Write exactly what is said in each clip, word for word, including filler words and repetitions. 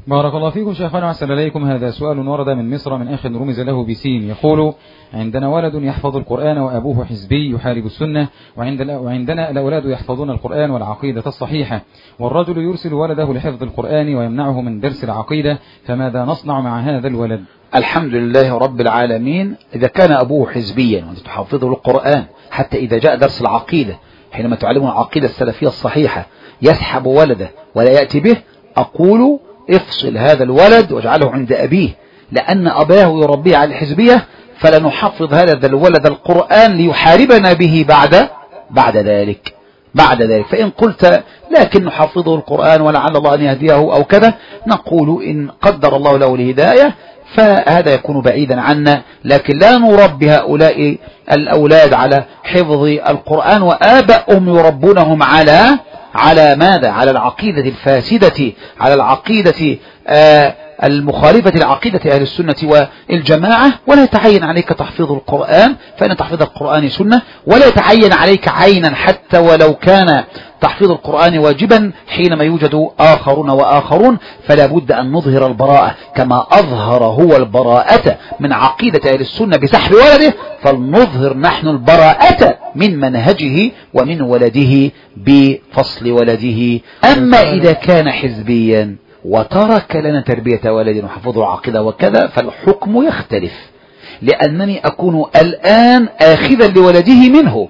بارك الله فيكم شيخنا وأحسن إليكم. هذا سؤال ورد من مصر من أخ رمز له بسين، يقول: عندنا ولد يحفظ القرآن وأبوه حزبي يحارب السنة، وعندنا الأولاد يحفظون القرآن والعقيدة الصحيحة، والرجل يرسل ولده لحفظ القرآن ويمنعه من درس العقيدة، فماذا نصنع مع هذا الولد؟ الحمد لله رب العالمين. إذا كان أبوه حزبيا وأنت تحفظه القرآن، حتى إذا جاء درس العقيدة حينما تعلمه العقيدة السلفية الصحيحة يسحب ولده ولا يأتي به، أقول افصل هذا الولد واجعله عند أبيه، لأن أباه يربيه على الحزبية، فلنحفظ هذا الولد القرآن ليحاربنا به بعد بعد ذلك بعد ذلك فإن قلت لكن نحفظه القرآن ولعل الله أن يهديه أو كذا، نقول إن قدر الله له الهداية فهذا يكون بعيدا عنا، لكن لا نربي هؤلاء الأولاد على حفظ القرآن وآبائهم يربونهم على على ماذا؟ على العقيدة الفاسدة، على العقيدة آه المخالفة لعقيدة أهل السنة والجماعة. ولا يتعين عليك تحفيظ القرآن، فإن تحفيظ القرآن سنة، ولا يتعين عليك عينا حتى ولو كان تحفيظ القرآن واجبا حينما يوجد آخرون وآخرون. فلا بد أن نظهر البراءة كما أظهر هو البراءة من عقيدة أهل السنة بسحب ولده، فلنظهر نحن البراءة من منهجه ومن ولده بفصل ولده. أما إذا كان حزبيا وترك لنا تربية ولد وحفظه العقيدة وكذا، فالحكم يختلف، لأنني أكون الآن آخذا لولده منه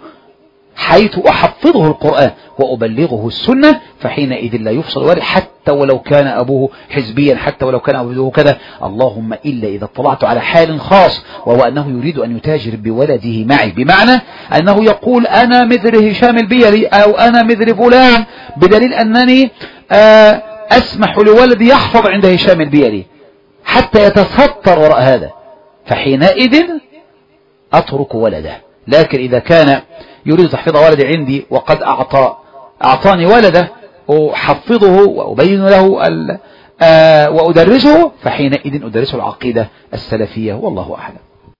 حيث أحفظه القرآن وأبلغه السنة، فحينئذ لا يفصل ولد حتى ولو كان أبوه حزبيا، حتى ولو كان أبوه كذا، اللهم إلا إذا اطلعت على حال خاص، وهو أنه يريد أن يتاجر بولده معي، بمعنى أنه يقول أنا مثل هشام البيلي أو أنا مثل فلان، بدليل أنني آه أسمح لولدي يحفظ عند هشام البيلي حتى يتستر وراء هذا، فحينئذ أترك ولده. لكن إذا كان يريد تحفيظ ولدي عندي وقد أعطى أعطاني ولده أحفظه وأبين له آه وأدرسه، فحينئذ أدرسه العقيدة السلفية، والله أعلم.